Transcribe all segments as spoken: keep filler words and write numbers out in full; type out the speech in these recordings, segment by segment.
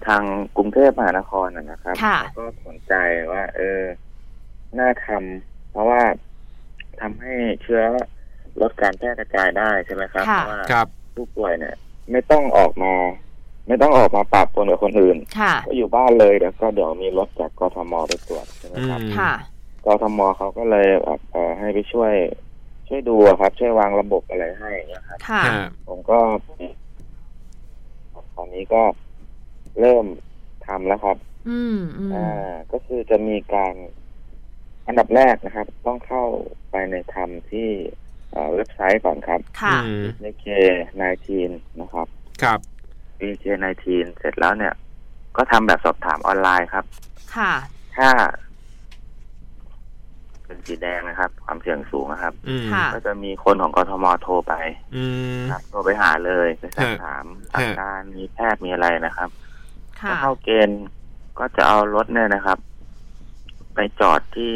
ทางกรุงเทพมหานครนะครับก็สนใจว่าเออน่าทำเพราะว่าทำให้เชื้อลดการแพร่กระจายได้ใช่ไหมครับเพราะว่าผู้ป่วยเนี่ยไม่ต้องออกมาไม่ต้องออกมาปะปนกับคนอื่นก็อยู่บ้านเลยเดี๋ยวก็เดี๋ยวมีรถจากกทมไปตรวจใช่ไหมครับกทมเขาก็เลยแบบเอ่อให้ไปช่วยช่วยดูครับช่วยวางระบบอะไรให้นะครับผมก็ตอนนี้ก็เริ่มทำแล้วครับอืมอ่าก็คือจะมีการอันดับแรกนะครับต้องเข้าไปในทำที่เว็บไซต์ก่อนครับค่ะบี เค สิบเก้า นะครับครับบี เค สิบเก้า เสร็จแล้วเนี่ยก็ทำแบบสอบถามออนไลน์ครับค่ะถ้าเป็นสีแดงนะครับความเสี่ยงสูงนะครับก็จะมีคนของกทมโทรไปครับโทรไปหาเลยไปสอบถามอาการมีแพทย์มีอะไรนะครับถ้าเข้าเกณฑ์ก็จะเอารถเนี่ยนะครับไปจอดที่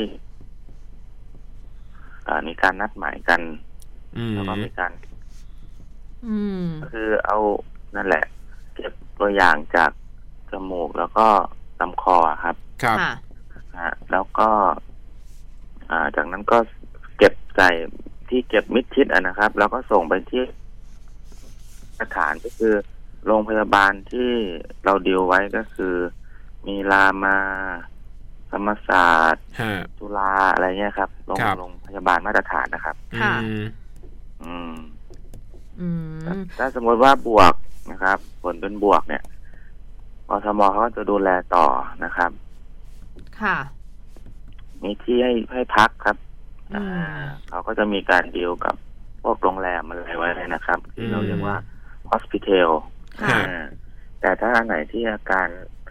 มีการนัดหมายกันแล้วก็มีการก็คือเอานั่นแหละเก็บตัวอย่างจากจมูกแล้วก็ลำคอครับครับนะแล้วก็จากนั้นก็เก็บใส่ที่เก็บมิดชิดนะครับแล้วก็ส่งไปที่สถานก็คือโรงพยาบาลที่เราดีลไว้ก็คือมีรามาธรรมศาสตร์จุฬาอะไรเงี้ยครับโรงโรงพยาบาลมาตรฐานนะครับค่ะอืมอืมถ้าสมมติว่าบวกนะครับผลเป็นบวกเนี่ยกทมเขาก็จะดูแลต่อนะครับค่ะมีที่ให้ให้พักครับอ่าเขาก็จะมีการดีลกับพวกโรงแรมอะไรไว้เลยนะครับที่เราเรียกว่า hospital ค่ะแต่ถ้าอันไหนที่อาการ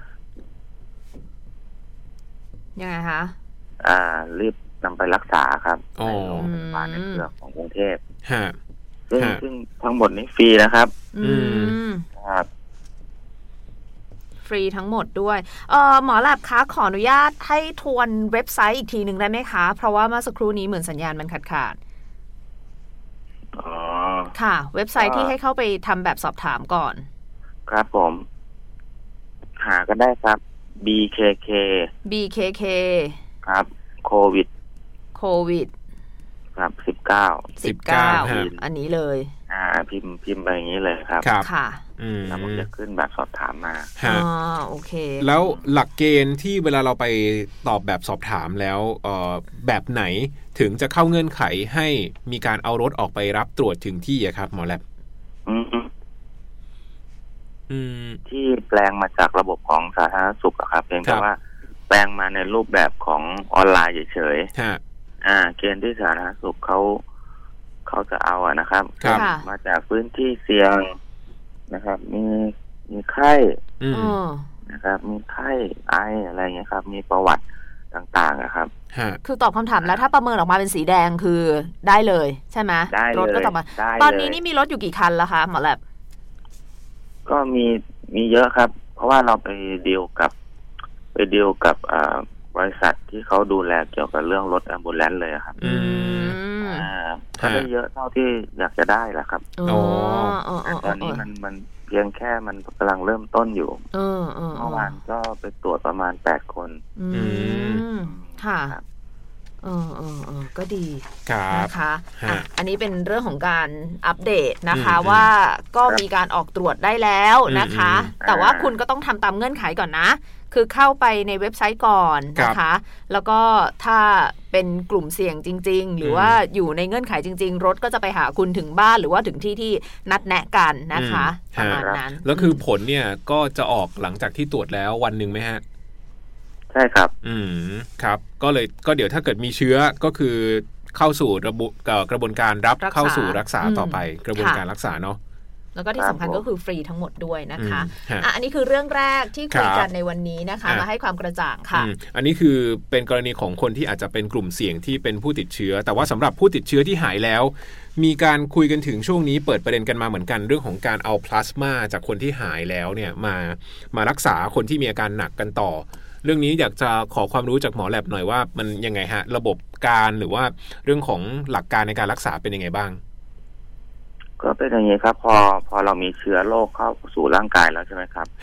ยังไงคะอ่ารีบนำไปรักษาครับในโรงพยาบาลในเครือของกรุงเทพซึ่งซึ่งทั้งหมดนี้ฟรีนะครับอืมครับฟรีทั้งหมดด้วยเออหมอแลบคะขออนุญาตให้ทวนเว็บไซต์อีกทีหนึ่งได้ไหมคะเพราะว่าเมื่อสักครู่นี้เหมือนสัญญาณมันขาดขาดอ๋อค่ะเว็บไซต์ที่ให้เข้าไปทำแบบสอบถามก่อนครับผมหาก็ได้ครับ บี เค เคบี เค เคครับโควิดโควิดครับสิบเก้าสิบเก้าอันนี้เลยอ่าพิมพ์พิมพ์ไปอย่างนี้เลยครับค่ะอืมแล้วมันจะขึ้นแบบสอบถามมาอ๋อโอเคแล้วหลักเกณฑ์ที่เวลาเราไปตอบแบบสอบถามแล้วเอ่อแบบไหนถึงจะเข้าเงื่อนไขให้มีการเอารถออกไปรับตรวจถึงที่อะครับหมอแลบอืมอืมที่แปลงมาจากระบบของสาธารณสุขครับเพียงแต่ว่าแปลงมาในรูปแบบของออนไลน์เฉยๆอ่าเกณฑ์ที่สาธารณสุขเขาเขาจะเอาอะนะครับมาจากพื้นที่เสี่ยงนะครับมีมีไข้นะครับมีไข้ไออะไรเงี้ยครับมีประวัติต่างๆนะครับคือตอบคำถามแล้วถ้าประเมินออกมาเป็นสีแดงคือได้เลยใช่ไหมรถก็ตอบมาตอนนี้นี่มีรถอยู่กี่คันแล้วคะหมอแลบก็มีมีเยอะครับเพราะว่าเราไปดีลกับไปดีลกับบริษัทที่เขาดูแลเกี่ยวกับเรื่องรถแอมบูเลนซ์เลยครับอืมอ่าก็ได้เยอะเท่าที่อยากจะได้แหละครับอ๋อตอนนี้มันมันเพียงแค่มันกำลังเริ่มต้นอยู่เออเออเมื่อวานก็ไปตรวจประมาณแปดคนอืมค่ะเออเออเออก็ดีนะคะอ่ะอันนี้เป็นเรื่องของการอัปเดตนะคะว่าก็มีการออกตรวจได้แล้วนะคะแต่ว่าคุณก็ต้องทำตามเงื่อนไขก่อนนะคือเข้าไปในเว็บไซต์ก่อนนะคะแล้วก็ถ้าเป็นกลุ่มเสี่ยงจริงๆหรือว่าอยู่ในเงื่อนไขจริงๆรถก็จะไปหาคุณถึงบ้านหรือว่าถึงที่ที่นัดแนะกันนะคะประมาณนั้นแล้วคือผลเนี่ยก็จะออกหลังจากที่ตรวจแล้ววันนึงไหมฮะใช่ครับอืมครับก็เลยก็เดี๋ยวถ้าเกิดมีเชื้อก็คือเข้าสู่ระบบกระบวนการรับเข้าสู่รักษาต่อไปกระบวนการรักษาเนาะแล้วก็ที่สำคัญก็คือฟรีทั้งหมดด้วยนะคะอ่ะอันนี้คือเรื่องแรกที่คุยกันในวันนี้นะคะมาให้ความกระจ่างค่ะอันนี้คือเป็นกรณีของคนที่อาจจะเป็นกลุ่มเสี่ยงที่เป็นผู้ติดเชื้อแต่ว่าสำหรับผู้ติดเชื้อที่หายแล้วมีการคุยกันถึงช่วงนี้เปิดประเด็นกันมาเหมือนกันเรื่องของการเอาพลาสมาจากคนที่หายแล้วเนี่ยมามารักษาคนที่มีอาการหนักกันต่อเรื่องนี้อยากจะขอความรู้จากหมอแลบหน่อยว่ามันยังไงฮะระบบการหรือว่าเรื่องของหลักการในการรักษาเป็นยังไงบ้างก็เป็นอย่างนี้ครับพอพอเรามีเชื้อโรคเข้าสู่ร่างกายแล้วใช่ไหมครับ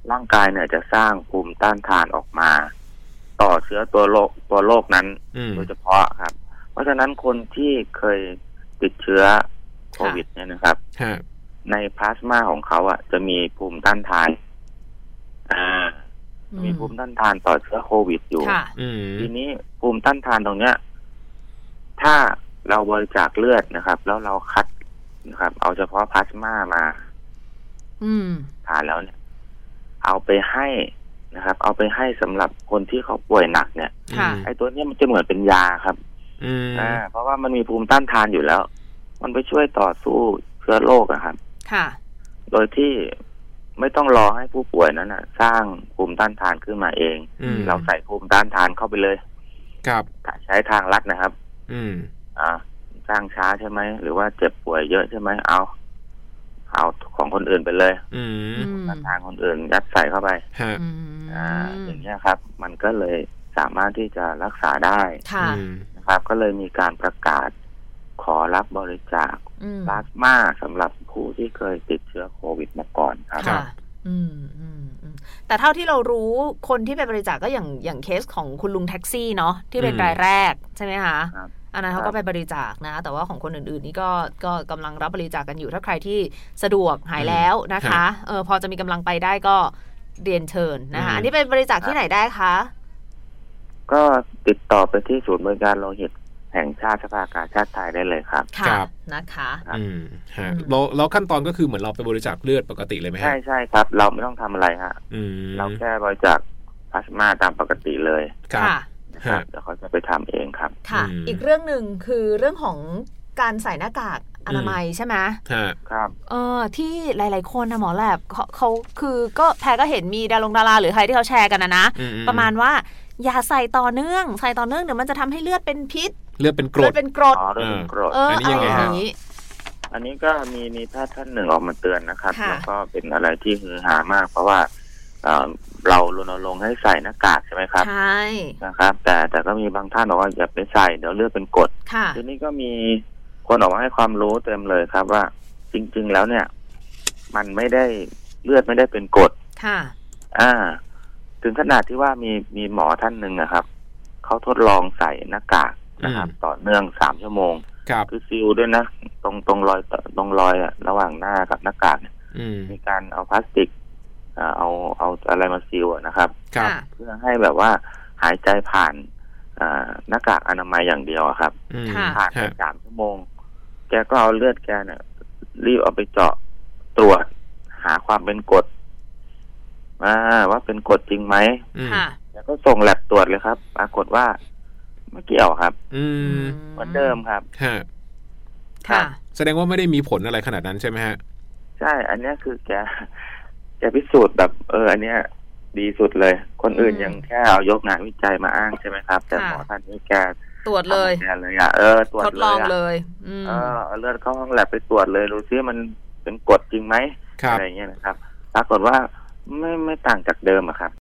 ร่างกายเนี่ยจะสร้างภูมิต้านทานออกมาต่อเชื้อตัวโรคตัวโรคนั้นโดยเฉพาะครับเพราะฉะนั้นคนที่เคยติดเชื้อโควิดเนี่ยนะครับในพลาสมาของเขาอ่ะจะมีภูมิต้านทานอ่ามีภูมิต้านทานต่อเชื้อโควิดอยู่ทีนี้ภูมิต้านทานตรงเนี้ยถ้าเราบริจาคเลือดนะครับแล้วเราคัดนะครับเอาเฉพาะพลาสมามาทานแล้วเนี่ยเอาไปให้นะครับเอาไปให้สำหรับคนที่เขาป่วยหนักเนี่ยไอ้ตัวนี้มันจะเหมือนเป็นยาครับอ่าเพราะว่ามันมีภูมิต้านทานอยู่แล้วมันไปช่วยต่อสู้เชื้อโรคอะครับค่ะโดยที่ไม่ต้องรอให้ผู้ป่วยนั้นนะสร้างภูมิต้านทานขึ้นมาเองเราใส่ภูมิต้านทานเข้าไปเลยครับใช้ทางลัดนะครับอืมอ่าสร้างช้าใช่ไหมหรือว่าเจ็บป่วยเยอะใช่ไหมเอาเอาของคนอื่นไปเลยอืมทางคนอื่นยัดใส่เข้าไปอ่าอย่างนี้ครับมันก็เลยสามารถที่จะรักษาได้นะครับก็เลยมีการประกาศขอรับบริจาคพลาสมาสำหรับผู้ที่เคยติดเชื้อโควิดมาก่อนครับอืมอืมอืมแต่เท่าที่เรารู้คนที่ไปบริจาคก็อย่างอย่างเคสของคุณลุงแท็กซี่เนาะที่เป็นรายแรกใช่ไหมคะอันนั้นเขาก็ไปบริจาคนะแต่ว่าของคนอื่นๆนี่ก็ก็กำลังรับบริจาคกันอยู่ถ้าใครที่สะดวกหายแล้วนะคะเออพอจะมีกำลังไปได้ก็เรียนเชิญนะคะอันนี้ไปบริจาคที่ไหนได้คะก็ติดต่อไปที่ศูนย์บริการโลหิตแห่งชาติสภากาชาติไทยได้เลยครับครับนะคะอืมฮะแล้วแล้วขั้นตอนก็คือเหมือนเราไปบริจาคเลือดปกติเลยไหมฮะใช่ใช่ครับเราไม่ต้องทำอะไรฮะเราแค่บริจาคพลาสมาตามปกติเลยค่ะครับเดี๋ยวเขาจะไปทำเองครับค่ะอีกเรื่องหนึ่งคือเรื่องของการใส่หน้ากากอนามัยใช่ไหมครับเออที่หลายๆคนนะหมอแลบเขาเขาคือก็แพรก็เห็นมีดารงดาราหรือใครที่เขาแชร์กันนะนะประมาณว่าอย่าใส่ต่อเนื่องใส่ต่อเนื่องเดี๋ยวมันจะทำให้เลือดเป็นพิษเลือดเป็นกรดเลือดเป็นกรดอ๋อเลือดเป็นกรดอันนี้ยังไงฮะอันนี้ก็มีมีแพทย์ท่านหนึ่งออกมาเตือนนะครับแล้วก็เป็นอะไรที่ฮือฮามากเพราะว่าเรารณรงค์ให้ใส่หน้ากากใช่ไหมครับใช่นะครับแต่แต่ก็มีบางท่านบอกว่าอย่าไปใส่เดี๋ยวเลือดเป็นกรดทีนี้ก็มีคนออกมาให้ความรู้เต็มเลยครับว่าจริงๆแล้วเนี่ยมันไม่ได้เลือดไม่ได้เป็นกรดค่ะอ่าถึงขนาดที่ว่ามีมีหมอท่านหนึ่งนะครับเขาทดลองใส่หน้ากากนะครับต่อเนื่องสามชั่วโมงคือซีลด้วยนะตรงตรงรอยตรงรอยอะระหว่างหน้ากับหน้ากากเนี่ยมีการเอาพลาสติกเอาเอาอะไรมาซีลนะครับเพื่อให้แบบว่าหายใจผ่านหน้ากากอนามัยอย่างเดียวครับผ่านไปสามชั่วโมงแกก็เอาเลือดแกเนี่ยรีบเอาไปเจาะตรวจหาความเป็นกรดว่าเป็นกรดจริงไหมแล้วก็ส่งแลบตรวจเลยครับปรากฏว่าไม่เกี่ยวครับเหมือนเดิมครับค่ะแสดงว่าไม่ได้มีผลอะไรขนาดนั้นใช่ไหมฮะใช่อันนี้คือแกแกพิสูจน์แบบเอออันเนี้ยดีสุดเลยคนอื่นยังแค่เอายกงานวิจัยมาอ้างใช่ไหมครับแต่หมอท่านนี้แกตรวจเลยแกเลยอ่ะเออตรวจเลยทดลองเลยเออเลือดเข้าห้องแลบไปตรวจเลยดูซิมันเป็นกรดจริงไหมอะไรเงี้ยนะครับปรากฏว่าไม่ไม่ต่างจากเดิมอะครับ